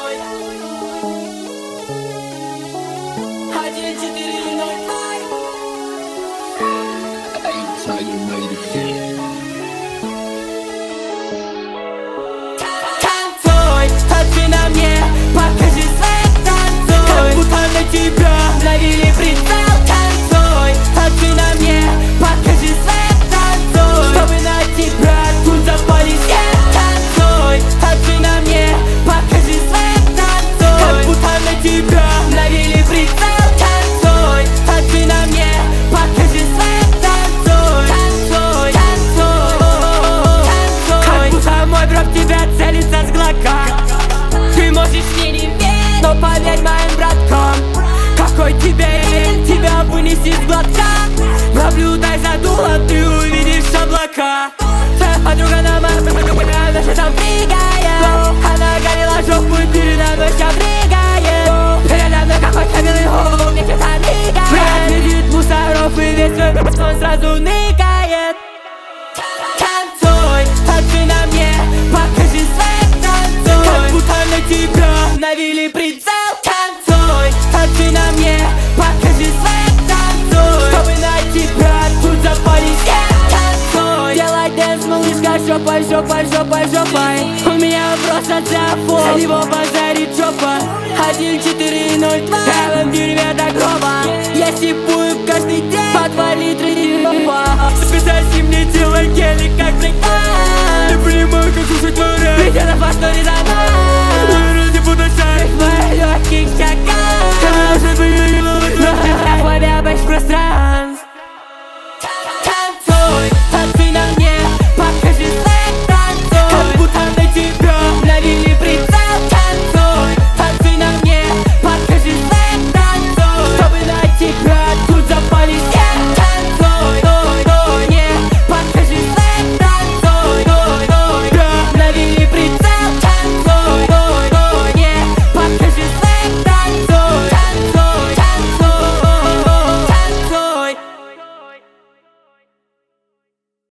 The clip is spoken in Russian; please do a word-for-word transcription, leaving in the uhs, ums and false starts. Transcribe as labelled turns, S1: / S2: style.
S1: танцуй. Один, четыре, ноль, два. Танцуй, танцуй на мне, покажи свет, танцуй. Как будто на тебя навели прицел. Танцуй, танцуй на мне, покажи свет, танцуй. Чтобы на тебя тут запали свет. Танцуй, танцуй на мне, покажи свет, танцуй. Как будто на тебя навели прицел. Танцуй, танцуй на мне, покажи свет, танцуй. Танцуй, танцуй, танцуй. Как будто мой брат тебя целится с глока. Ты можешь мне не верить, но поверь моим браткам. Какой тебе эффект, тебя вынести с глотка. Наблюдай за дулом, ты увидишь облака. Твоя подруга на моем она же там прыгает. Она горела жопу и передо мной вся прыгает. Передо мной какой-то белый голову мне где-то ныкает. Брат видит мусоров и весь свой он сразу ныкает. Танцуй, танцуй на мне, покажи свет, танцуй. Как будто на тебя навели прицел. Танцуй, танцуй на мне, покажи свет, танцуй. Чтобы на тебя тут запали свет. Танцуй, делай дэнс, малышка, жопой, жопой, жопой, жопой. У меня вопрос от Зафо, за него базарит жопа. Один, четыре, ноль, два. Я в дереве до гроба. Я сипую каждый день по два литра дерьма. Сказать мне делай гелик, как брейк. Ты понимаю, как слушать твою